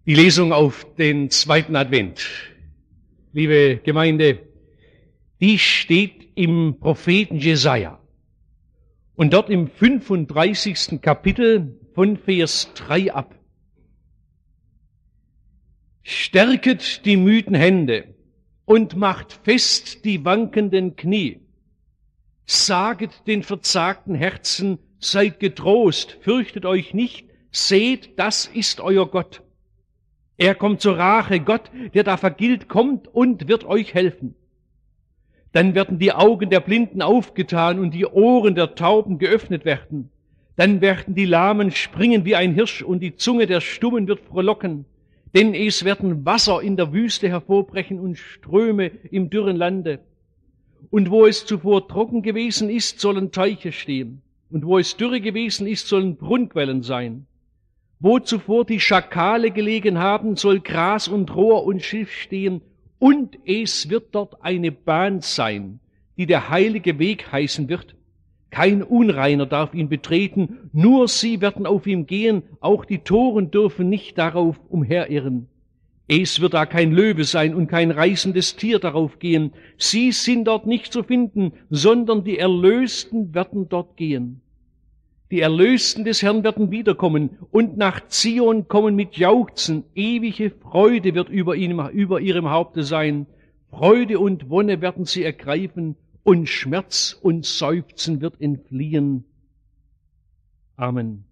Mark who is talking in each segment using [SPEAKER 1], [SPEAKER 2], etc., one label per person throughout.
[SPEAKER 1] Die Lesung auf den zweiten Advent, liebe Gemeinde, die steht im Propheten Jesaja. Und dort im 35. Kapitel von Vers 3 ab. Stärket die müden Hände und macht fest die wankenden Knie. Saget den verzagten Herzen, seid getrost, fürchtet euch nicht, seht, das ist euer Gott. Er kommt zur Rache, Gott, der da vergilt, kommt und wird euch helfen. Dann werden die Augen der Blinden aufgetan und die Ohren der Tauben geöffnet werden. Dann werden die Lahmen springen wie ein Hirsch und die Zunge der Stummen wird frohlocken. Denn es werden Wasser in der Wüste hervorbrechen und Ströme im dürren Lande. Und wo es zuvor trocken gewesen ist, sollen Teiche stehen. Und wo es dürre gewesen ist, sollen Brunnquellen sein. Wo zuvor die Schakale gelegen haben, soll Gras und Rohr und Schilf stehen. Und es wird dort eine Bahn sein, die der heilige Weg heißen wird. Kein Unreiner darf ihn betreten, nur sie werden auf ihm gehen, auch die Toren dürfen nicht darauf umherirren. Es wird da kein Löwe sein und kein reißendes Tier darauf gehen. Sie sind dort nicht zu finden, sondern die Erlösten werden dort gehen. Die Erlösten des Herrn werden wiederkommen und nach Zion kommen mit Jauchzen. Ewige Freude wird über ihrem Haupte sein. Freude und Wonne werden sie ergreifen und Schmerz und Seufzen wird entfliehen. Amen.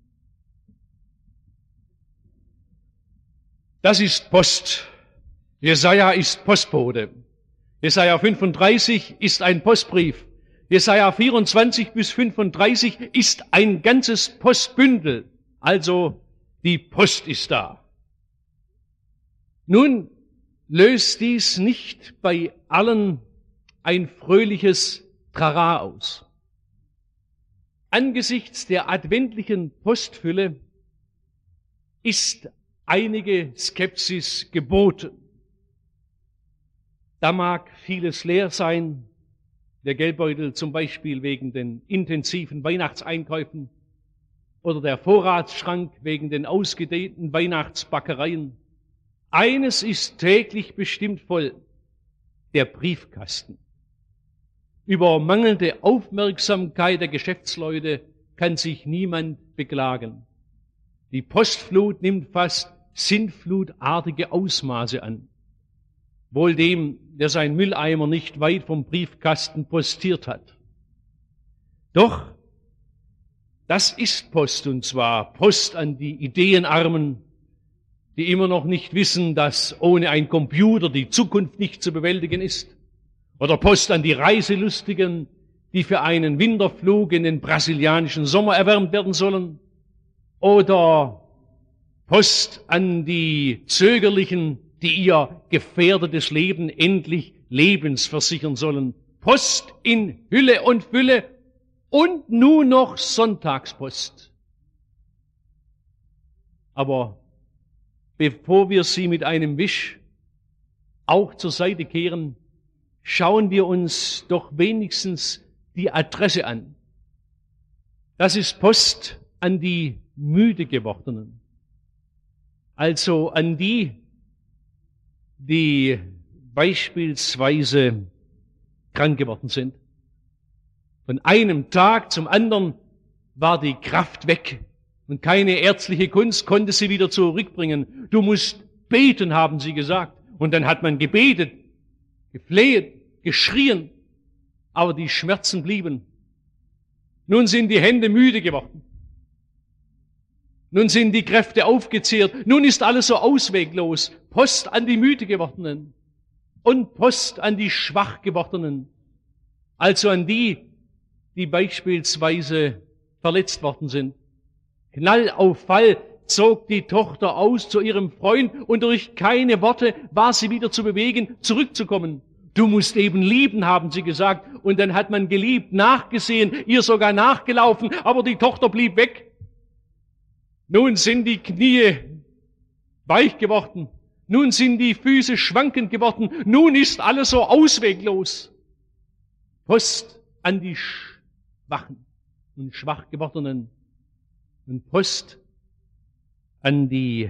[SPEAKER 1] Das ist Post. Jesaja ist Postbote. Jesaja 35 ist ein Postbrief. Jesaja 24 bis 35 ist ein ganzes Postbündel. Also die Post ist da. Nun löst dies nicht bei allen ein fröhliches Trara aus. Angesichts der adventlichen Postfülle ist einige Skepsis geboten. Da mag vieles leer sein, der Geldbeutel zum Beispiel wegen den intensiven Weihnachtseinkäufen oder der Vorratsschrank wegen den ausgedehnten Weihnachtsbackereien. Eines ist täglich bestimmt voll, der Briefkasten. Über mangelnde Aufmerksamkeit der Geschäftsleute kann sich niemand beklagen. Die Postflut nimmt fast sintflutartige Ausmaße an. Wohl dem, der sein Mülleimer nicht weit vom Briefkasten postiert hat. Doch, das ist Post, und zwar Post an die Ideenarmen, die immer noch nicht wissen, dass ohne ein Computer die Zukunft nicht zu bewältigen ist. Oder Post an die Reiselustigen, die für einen Winterflug in den brasilianischen Sommer erwärmt werden sollen. Oder Post an die Zögerlichen, die ihr gefährdetes Leben endlich lebensversichern sollen. Post in Hülle und Fülle und nun noch Sonntagspost. Aber bevor wir sie mit einem Wisch auch zur Seite kehren, schauen wir uns doch wenigstens die Adresse an. Das ist Post an die müde gewordenen. Also an die beispielsweise krank geworden sind. Von einem Tag zum anderen war die Kraft weg und keine ärztliche Kunst konnte sie wieder zurückbringen. Du musst beten, haben sie gesagt. Und dann hat man gebetet, gefleht, geschrien, aber die Schmerzen blieben. Nun sind die Hände müde geworden. Nun sind die Kräfte aufgezehrt. Nun ist alles so ausweglos. Post an die müde gewordenen und Post an die schwach gewordenen. Also an die, die beispielsweise verletzt worden sind. Knall auf Fall zog die Tochter aus zu ihrem Freund und durch keine Worte war sie wieder zu bewegen, zurückzukommen. Du musst eben lieben, haben sie gesagt. Und dann hat man geliebt, nachgesehen, ihr sogar nachgelaufen, aber die Tochter blieb weg. Nun sind die Knie weich geworden. Nun sind die Füße schwankend geworden. Nun ist alles so ausweglos. Post an die Schwachen und schwach gewordenen und Post an die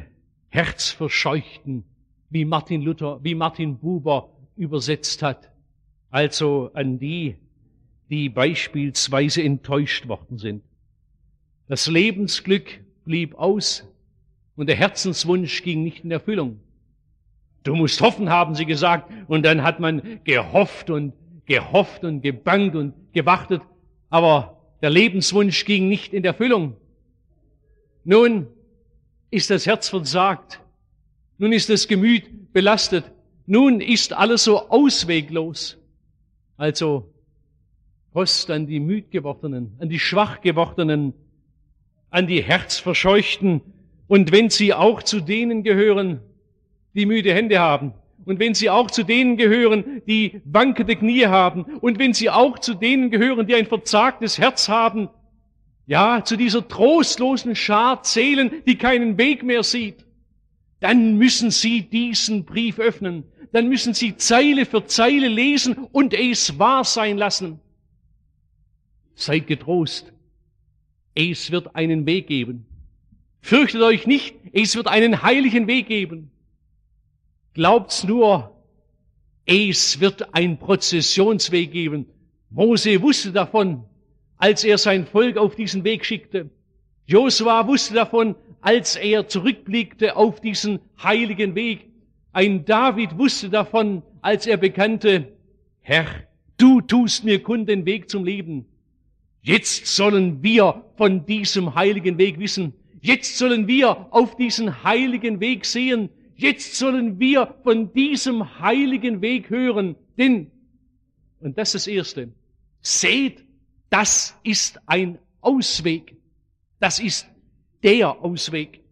[SPEAKER 1] Herzverscheuchten, wie Martin Buber übersetzt hat. Also an die, die beispielsweise enttäuscht worden sind. Das Lebensglück blieb aus und der Herzenswunsch ging nicht in Erfüllung. Du musst hoffen, haben sie gesagt. Und dann hat man gehofft und gebangt und gewartet. Aber der Lebenswunsch ging nicht in Erfüllung. Nun ist das Herz versagt. Nun ist das Gemüt belastet. Nun ist alles so ausweglos. Also Post an die Müdgewordenen, an die Schwachgewordenen, an die Herzverscheuchten. Und wenn sie auch zu denen gehören, die müde Hände haben, und wenn sie auch zu denen gehören, die wankende Knie haben, und wenn sie auch zu denen gehören, die ein verzagtes Herz haben, ja, zu dieser trostlosen Schar zählen, die keinen Weg mehr sieht, dann müssen sie diesen Brief öffnen. Dann müssen sie Zeile für Zeile lesen und es wahr sein lassen. Seid getrost. Es wird einen Weg geben. Fürchtet euch nicht, es wird einen heiligen Weg geben. Glaubt's nur, es wird ein Prozessionsweg geben. Mose wusste davon, als er sein Volk auf diesen Weg schickte. Josua wusste davon, als er zurückblickte auf diesen heiligen Weg. Ein David wusste davon, als er bekannte, Herr, du tust mir kund den Weg zum Leben. Jetzt sollen wir von diesem heiligen Weg wissen. Jetzt sollen wir auf diesen heiligen Weg sehen. Jetzt sollen wir von diesem heiligen Weg hören. Denn, und das ist das Erste, seht, das ist ein Ausweg. Das ist der Ausweg.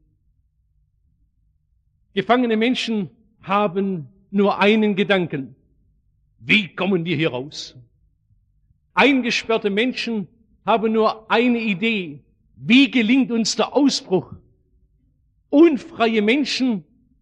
[SPEAKER 1] Gefangene Menschen haben nur einen Gedanken. Wie kommen wir hier raus? Eingesperrte Menschen haben nur eine Idee. Wie gelingt uns der Ausbruch? Unfreie Menschen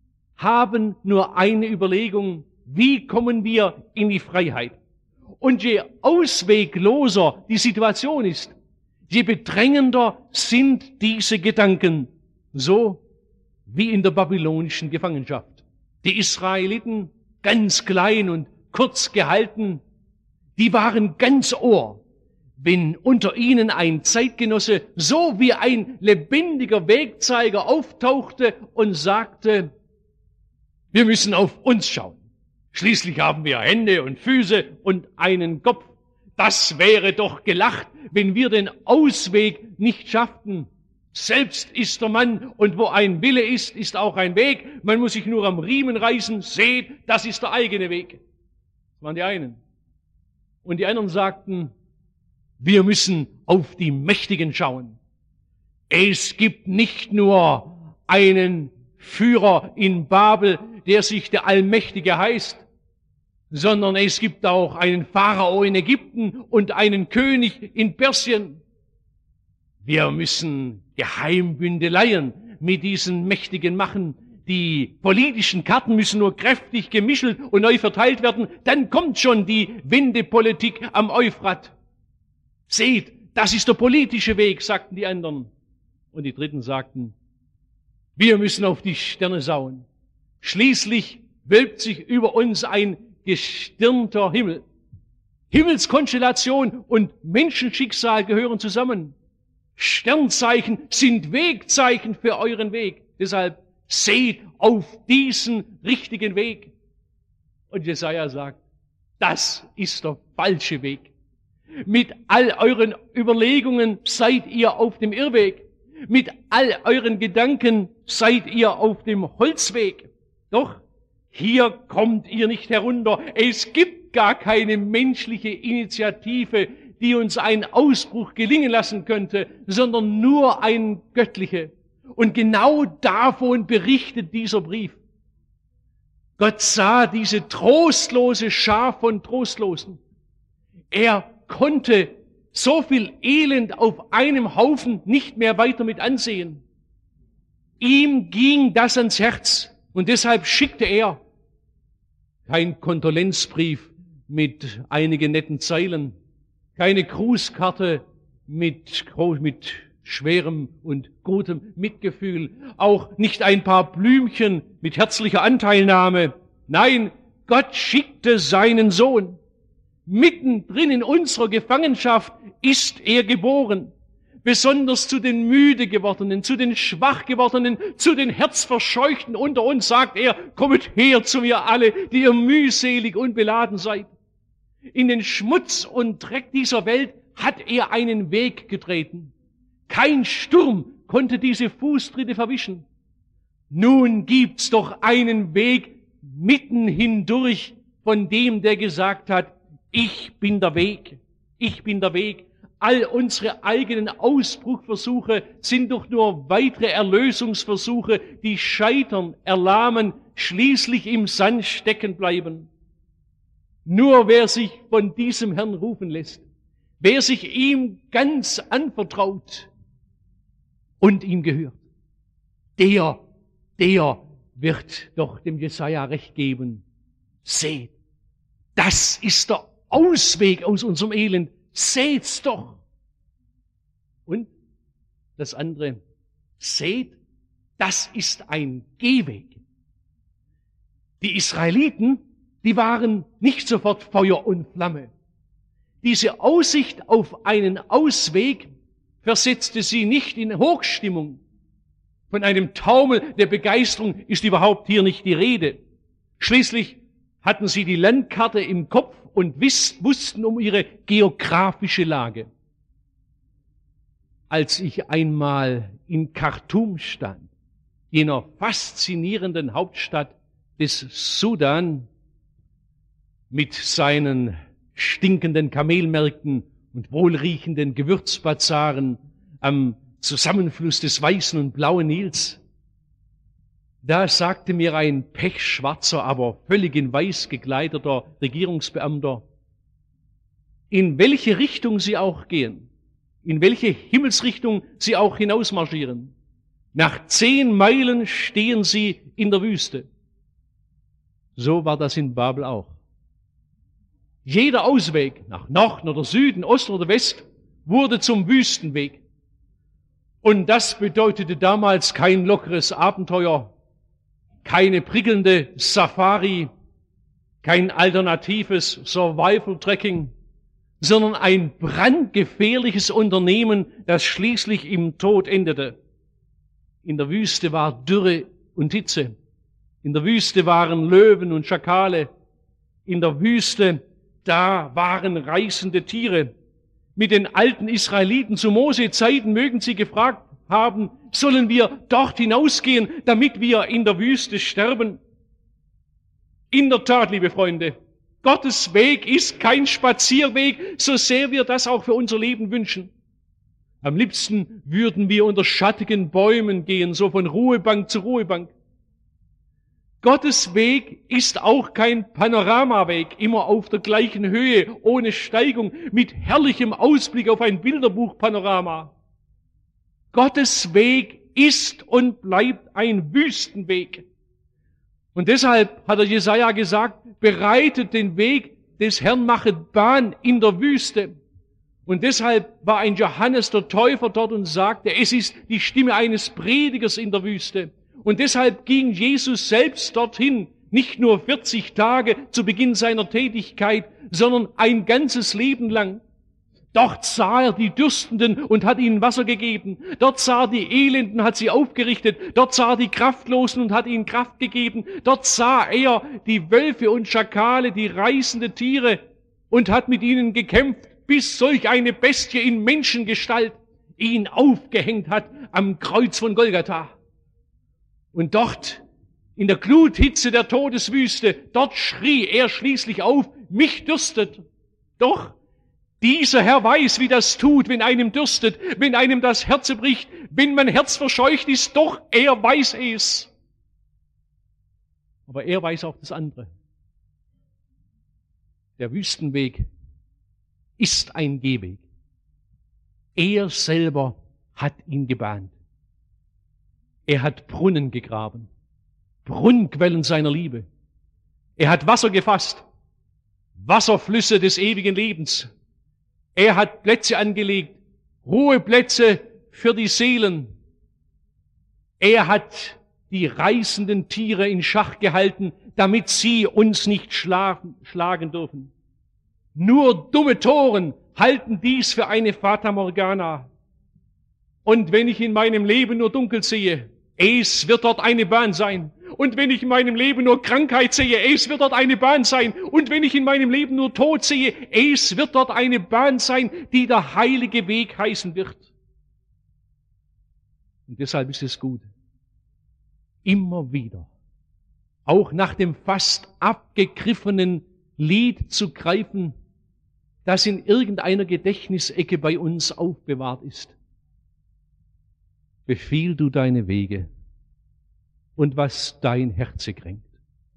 [SPEAKER 1] haben nur eine Überlegung. Wie kommen wir in die Freiheit? Und je auswegloser die Situation ist, je bedrängender sind diese Gedanken. So wie in der babylonischen Gefangenschaft. Die Israeliten, ganz klein und kurz gehalten, die waren ganz Ohr, wenn unter ihnen ein Zeitgenosse so wie ein lebendiger Wegzeiger auftauchte und sagte, wir müssen auf uns schauen. Schließlich haben wir Hände und Füße und einen Kopf. Das wäre doch gelacht, wenn wir den Ausweg nicht schafften. Selbst ist der Mann, und wo ein Wille ist, ist auch ein Weg. Man muss sich nur am Riemen reißen. Seht, das ist der eigene Weg. Das waren die einen. Und die anderen sagten, wir müssen auf die Mächtigen schauen. Es gibt nicht nur einen Führer in Babel, der sich der Allmächtige heißt, sondern es gibt auch einen Pharao in Ägypten und einen König in Persien. Wir müssen Geheimbündeleien mit diesen Mächtigen machen. Die politischen Karten müssen nur kräftig gemischelt und neu verteilt werden. Dann kommt schon die Wendepolitik am Euphrat. Seht, das ist der politische Weg, sagten die anderen. Und die Dritten sagten, wir müssen auf die Sterne schauen. Schließlich wölbt sich über uns ein gestirnter Himmel. Himmelskonstellation und Menschenschicksal gehören zusammen. Sternzeichen sind Wegzeichen für euren Weg. Deshalb seht auf diesen richtigen Weg. Und Jesaja sagt, das ist der falsche Weg. Mit all euren Überlegungen seid ihr auf dem Irrweg. Mit all euren Gedanken seid ihr auf dem Holzweg. Doch hier kommt ihr nicht herunter. Es gibt gar keine menschliche Initiative, die uns einen Ausbruch gelingen lassen könnte, sondern nur eine göttliche. Und genau davon berichtet dieser Brief. Gott sah diese trostlose Schar von Trostlosen. Er konnte so viel Elend auf einem Haufen nicht mehr weiter mit ansehen. Ihm ging das ans Herz und deshalb schickte er kein Kondolenzbrief mit einigen netten Zeilen, keine Grußkarte mit schwerem und gutem Mitgefühl, auch nicht ein paar Blümchen mit herzlicher Anteilnahme. Nein, Gott schickte seinen Sohn. Mittendrin in unserer Gefangenschaft ist er geboren. Besonders zu den müde gewordenen, zu den schwach gewordenen, zu den Herzverscheuchten unter uns sagt er, kommet her zu mir alle, die ihr mühselig und beladen seid. In den Schmutz und Dreck dieser Welt hat er einen Weg getreten. Kein Sturm konnte diese Fußtritte verwischen. Nun gibt's doch einen Weg mitten hindurch von dem, der gesagt hat, ich bin der Weg, ich bin der Weg. All unsere eigenen Ausbruchversuche sind doch nur weitere Erlösungsversuche, die scheitern, erlahmen, schließlich im Sand stecken bleiben. Nur wer sich von diesem Herrn rufen lässt, wer sich ihm ganz anvertraut und ihm gehört, der wird doch dem Jesaja recht geben. Seht, das ist der Ausweg aus unserem Elend. Seht's doch. Und das andere, seht, das ist ein Gehweg. Die Israeliten, die waren nicht sofort Feuer und Flamme. Diese Aussicht auf einen Ausweg versetzte sie nicht in Hochstimmung. Von einem Taumel der Begeisterung ist überhaupt hier nicht die Rede. Schließlich hatten sie die Landkarte im Kopf und wussten um ihre geografische Lage. Als ich einmal in Khartoum stand, jener faszinierenden Hauptstadt des Sudan, mit seinen stinkenden Kamelmärkten und wohlriechenden Gewürzbazaren am Zusammenfluss des weißen und blauen Nils, da sagte mir ein pechschwarzer, aber völlig in weiß gekleideter Regierungsbeamter, in welche Richtung sie auch gehen, in welche Himmelsrichtung sie auch hinausmarschieren, nach 10 Meilen stehen sie in der Wüste. So war das in Babel auch. Jeder Ausweg nach Norden oder Süden, Osten oder West wurde zum Wüstenweg. Und das bedeutete damals kein lockeres Abenteuer, keine prickelnde Safari, kein alternatives Survival-Trekking, sondern ein brandgefährliches Unternehmen, das schließlich im Tod endete. In der Wüste war Dürre und Hitze. In der Wüste waren Löwen und Schakale. In der Wüste, da waren reißende Tiere. Mit den alten Israeliten zu Mose-Zeiten mögen sie gefragt haben, sollen wir dort hinausgehen, damit wir in der Wüste sterben? In der Tat, liebe Freunde, Gottes Weg ist kein Spazierweg, so sehr wir das auch für unser Leben wünschen. Am liebsten würden wir unter schattigen Bäumen gehen, so von Ruhebank zu Ruhebank. Gottes Weg ist auch kein Panoramaweg, immer auf der gleichen Höhe, ohne Steigung, mit herrlichem Ausblick auf ein Bilderbuchpanorama. Gottes Weg ist und bleibt ein Wüstenweg. Und deshalb hat der Jesaja gesagt, bereitet den Weg des Herrn, machet Bahn in der Wüste. Und deshalb war ein Johannes der Täufer dort und sagte, es ist die Stimme eines Predigers in der Wüste. Und deshalb ging Jesus selbst dorthin, nicht nur 40 Tage zu Beginn seiner Tätigkeit, sondern ein ganzes Leben lang. Dort sah er die Dürstenden und hat ihnen Wasser gegeben. Dort sah er die Elenden, hat sie aufgerichtet. Dort sah er die Kraftlosen und hat ihnen Kraft gegeben. Dort sah er die Wölfe und Schakale, die reißende Tiere und hat mit ihnen gekämpft, bis solch eine Bestie in Menschengestalt ihn aufgehängt hat am Kreuz von Golgatha. Und dort, in der Gluthitze der Todeswüste, dort schrie er schließlich auf, mich dürstet. Doch dieser Herr weiß, wie das tut, wenn einem dürstet, wenn einem das Herz bricht, wenn mein Herz verscheucht ist, doch er weiß es. Aber er weiß auch das andere. Der Wüstenweg ist ein Gehweg. Er selber hat ihn gebahnt. Er hat Brunnen gegraben, Brunnenquellen seiner Liebe. Er hat Wasser gefasst, Wasserflüsse des ewigen Lebens. Er hat Plätze angelegt, Ruheplätze für die Seelen. Er hat die reißenden Tiere in Schach gehalten, damit sie uns nicht schlagen dürfen. Nur dumme Toren halten dies für eine Fata Morgana. Und wenn ich in meinem Leben nur dunkel sehe, es wird dort eine Bahn sein. Und wenn ich in meinem Leben nur Krankheit sehe, es wird dort eine Bahn sein. Und wenn ich in meinem Leben nur Tod sehe, es wird dort eine Bahn sein, die der heilige Weg heißen wird. Und deshalb ist es gut, immer wieder, auch nach dem fast abgegriffenen Lied zu greifen, das in irgendeiner Gedächtnisecke bei uns aufbewahrt ist. Befiehl du deine Wege und was dein Herze kränkt.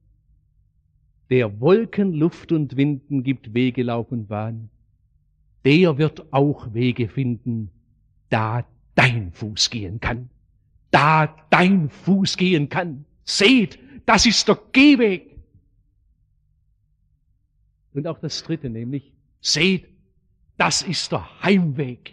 [SPEAKER 1] Der Wolken, Luft und Winden gibt Wege, Lauf und Bahn. Der wird auch Wege finden, da dein Fuß gehen kann. Da dein Fuß gehen kann. Seht, das ist der Gehweg. Und auch das dritte, nämlich, seht, das ist der Heimweg.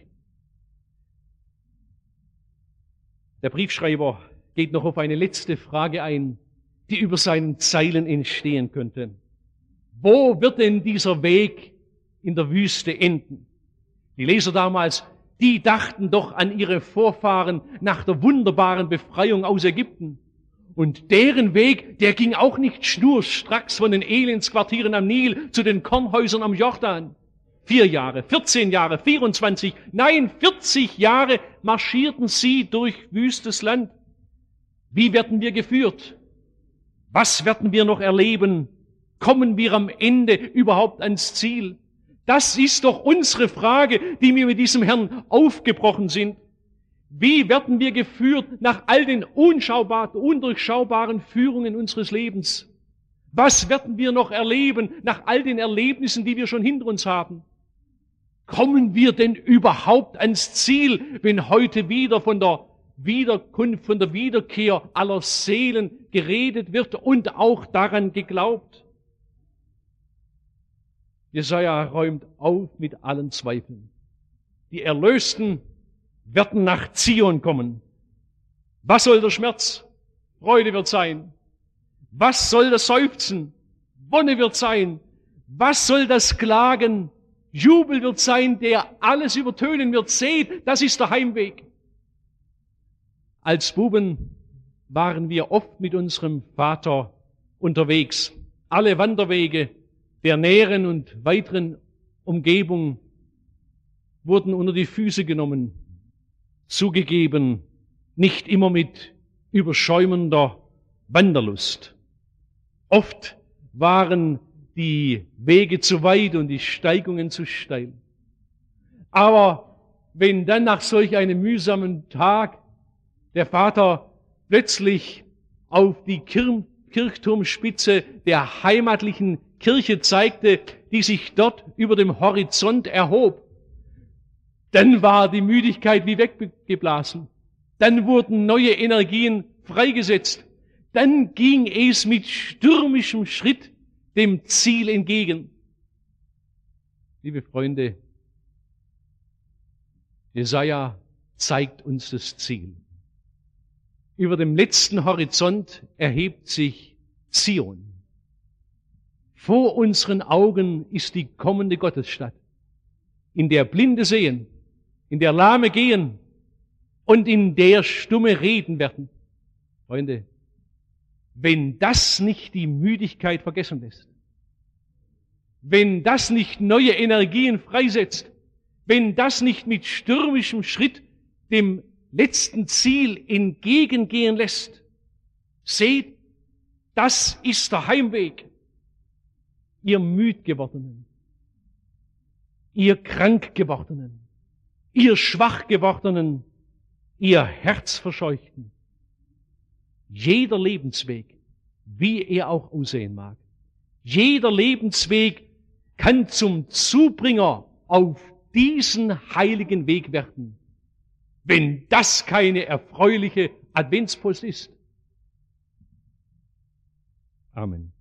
[SPEAKER 1] Der Briefschreiber geht noch auf eine letzte Frage ein, die über seinen Zeilen entstehen könnte. Wo wird denn dieser Weg in der Wüste enden? Die Leser damals, die dachten doch an ihre Vorfahren nach der wunderbaren Befreiung aus Ägypten. Und deren Weg, der ging auch nicht schnurstracks von den Elendsquartieren am Nil zu den Kornhäusern am Jordan. 4 Jahre, 14 Jahre, 24, nein, 40 Jahre marschierten sie durch wüstes Land. Wie werden wir geführt? Was werden wir noch erleben? Kommen wir am Ende überhaupt ans Ziel? Das ist doch unsere Frage, die wir mit diesem Herrn aufgebrochen sind. Wie werden wir geführt nach all den undurchschaubaren Führungen unseres Lebens? Was werden wir noch erleben nach all den Erlebnissen, die wir schon hinter uns haben? Kommen wir denn überhaupt ans Ziel, wenn heute wieder von der Wiederkunft, von der Wiederkehr aller Seelen geredet wird und auch daran geglaubt? Jesaja räumt auf mit allen Zweifeln. Die Erlösten werden nach Zion kommen. Was soll der Schmerz? Freude wird sein. Was soll das Seufzen? Wonne wird sein. Was soll das Klagen? Jubel wird sein, der alles übertönen wird. Seht, das ist der Heimweg. Als Buben waren wir oft mit unserem Vater unterwegs. Alle Wanderwege der näheren und weiteren Umgebung wurden unter die Füße genommen. Zugegeben, nicht immer mit überschäumender Wanderlust. Oft waren die Wege zu weit und die Steigungen zu steil. Aber wenn dann nach solch einem mühsamen Tag der Vater plötzlich auf die Kirchturmspitze der heimatlichen Kirche zeigte, die sich dort über dem Horizont erhob, dann war die Müdigkeit wie weggeblasen. Dann wurden neue Energien freigesetzt. Dann ging es mit stürmischem Schritt dem Ziel entgegen. Liebe Freunde, Jesaja zeigt uns das Ziel. Über dem letzten Horizont erhebt sich Zion. Vor unseren Augen ist die kommende Gottesstadt, in der Blinde sehen, in der Lahme gehen und in der Stumme reden werden. Freunde, wenn das nicht die Müdigkeit vergessen lässt, wenn das nicht neue Energien freisetzt, wenn das nicht mit stürmischem Schritt dem letzten Ziel entgegengehen lässt, seht, das ist der Heimweg. Ihr müd gewordenen, ihr krank gewordenen, ihr schwach gewordenen, ihr Herzverscheuchten. Jeder Lebensweg, wie er auch aussehen mag, jeder Lebensweg kann zum Zubringer auf diesen heiligen Weg werden, wenn das keine erfreuliche Adventspost ist. Amen.